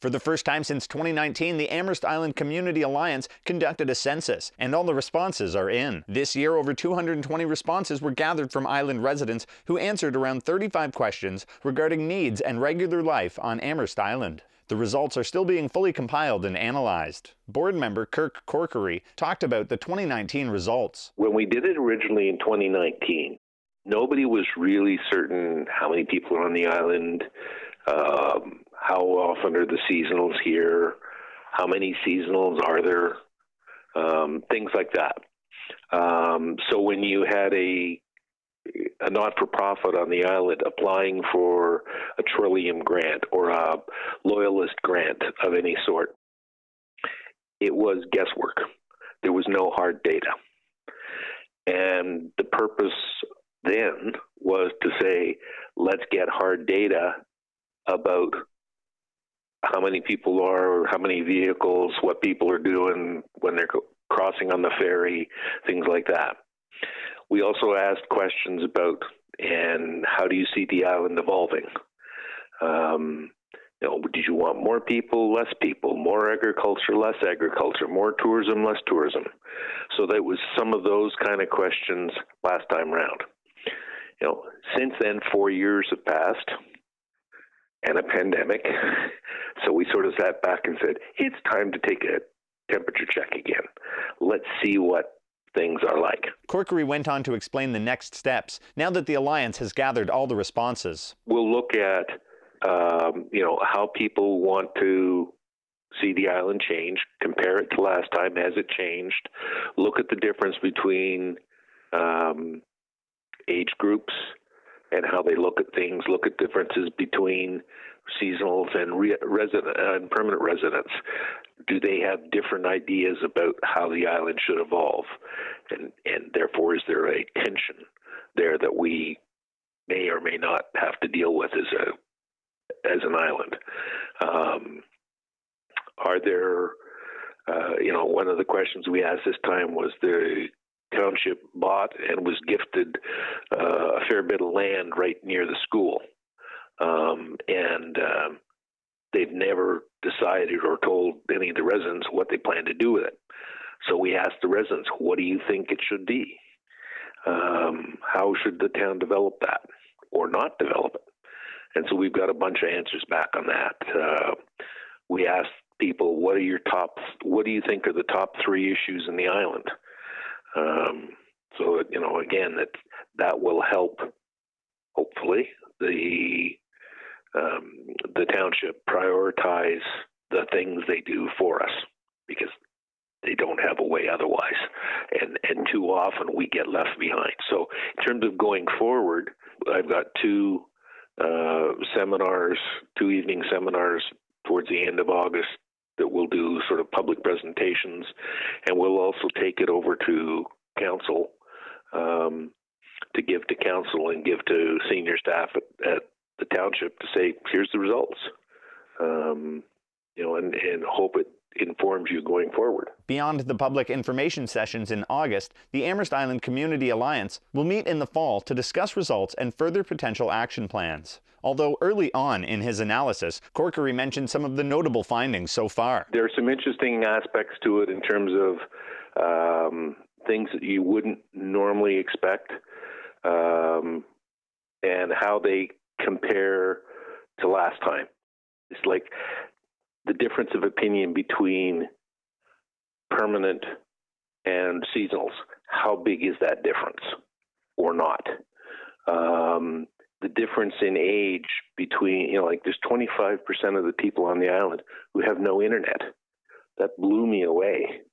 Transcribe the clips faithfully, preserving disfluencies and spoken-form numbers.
For the first time since twenty nineteen, the Amherst Island Community Alliance conducted a census, and all the responses are in. This year, over two hundred twenty responses were gathered from island residents who answered around thirty-five questions regarding needs and regular life on Amherst Island. The results are still being fully compiled and analyzed. Board member Kirk Corkery talked about the twenty nineteen results. When we did it originally in twenty nineteen, nobody was really certain how many people are on the island, um, how often are the seasonals here, how many seasonals are there, um, things like that. Um, so when you had a a not-for-profit on the island applying for a Trillium grant or a Loyalist grant of any sort, it was guesswork. There was no hard data. And the purpose then was to say, let's get hard data about how many people are, how many vehicles, what people are doing when they're crossing on the ferry, things like that. We also asked questions about, and how do you see the island evolving? Um, you know, did you want more people, less people, more agriculture, less agriculture, more tourism, less tourism? So that was some of those kind of questions last time round. You know, since then, four years have passed and a pandemic. So we sort of sat back and said, it's time to take a temperature check again. Let's see what things are like. Corkery went on to explain the next steps now that the Alliance has gathered all the responses. We'll look at, um, you know, how people want to see the island change, compare it to last time as it changed, look at the difference between um, age groups and how they look at things, look at differences between seasonals and re- resident uh, and permanent residents. Do they have different ideas about how the island should evolve? And, and therefore, is there a tension there that we may or may not have to deal with as a as an island? Um, are there, uh, you know, one of the questions we asked this time was the township bought and was gifted uh, a fair bit of land right near the school. Um, and um, they've never decided or told any of the residents what they plan to do with it. So we asked the residents, what do you think it should be? Um, how should the town develop that or not develop it? And so we've got a bunch of answers back on that. Uh, we asked people, what are your top, what do you think are the top three issues in the island? Um, so, you know, again, that that will help, hopefully, the um, the township prioritize the things they do for us, because they don't have a way otherwise. And, and too often we get left behind. So in terms of going forward, I've got two uh, seminars, two evening seminars towards the end of August that we'll do sort of public presentations, and we'll also take it over to council um, to give to council and give to senior staff at, at the township to say, here's the results, um, you know, and, and hope it informs you going forward. Beyond the public information sessions in August, the Amherst Island Community Alliance will meet in the fall to discuss results and further potential action plans. Although early on in his analysis, Corkery mentioned some of the notable findings so far. There are some interesting aspects to it in terms of um, things that you wouldn't normally expect, um, and how they compare to last time. It's like the difference of opinion between permanent and seasonals. How big is that difference or not? Um, the difference in age between, you know, like there's twenty-five percent of the people on the island who have no internet. That blew me away.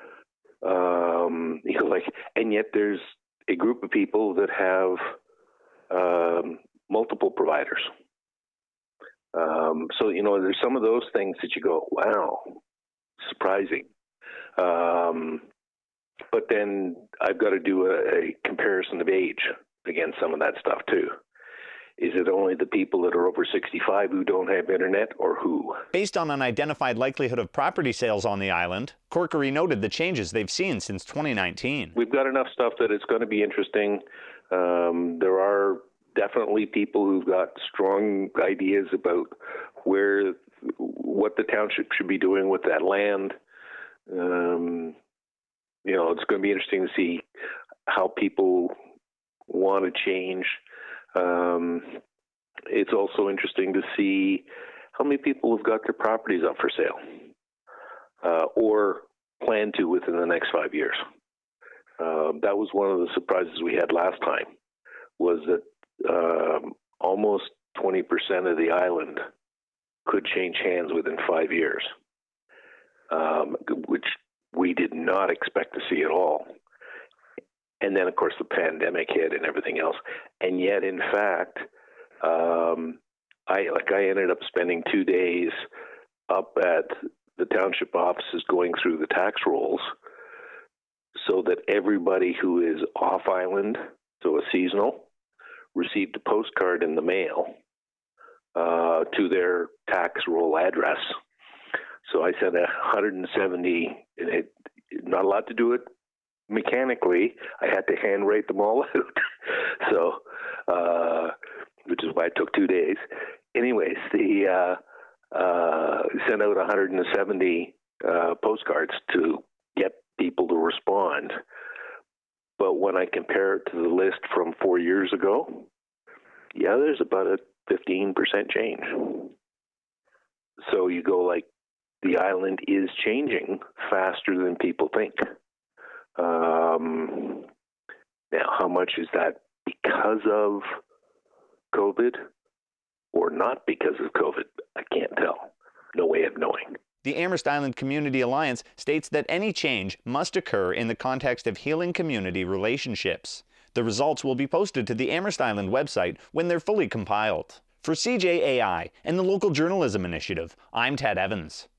Um, you know, like, and yet there's a group of people that have um, multiple providers. Um, so, you know, there's some of those things that you go, wow, surprising. Um, but then I've got to do a, a comparison of age against some of that stuff too. Is it only the people that are over sixty-five who don't have internet, or who? Based on an identified likelihood of property sales on the island, Corkery noted the changes they've seen since twenty nineteen. We've got enough stuff that it's going to be interesting. Um, there are definitely people who've got strong ideas about where what the township should be doing with that land. Um, you know, it's going to be interesting to see how people want to change. Um, it's also interesting to see how many people have got their properties up for sale uh, or plan to within the next five years. Uh, that was one of the surprises we had last time, was that um, almost twenty percent of the island could change hands within five years, um, which we did not expect to see at all. And then, of course, the pandemic hit and everything else. And yet, in fact, um, I like I ended up spending two days up at the township offices going through the tax rolls, so that everybody who is off island, so a seasonal, received a postcard in the mail uh, to their tax roll address. So I sent one hundred seventy, and it, not allowed to do it mechanically. I had to handwrite them all out. so, uh, which is why it took two days. Anyways, the uh, uh, sent out one hundred seventy uh, postcards to get people to respond. But when I compare it to the list from four years ago, yeah, there's about a fifteen percent change. So you go like, the island is changing faster than people think. Um, now, how much is that because of COVID or not because of COVID? I can't tell. No way of knowing. The Amherst Island Community Alliance states that any change must occur in the context of healing community relationships. The results will be posted to the Amherst Island website when they're fully compiled. For C J A I and the Local Journalism Initiative, I'm Ted Evans.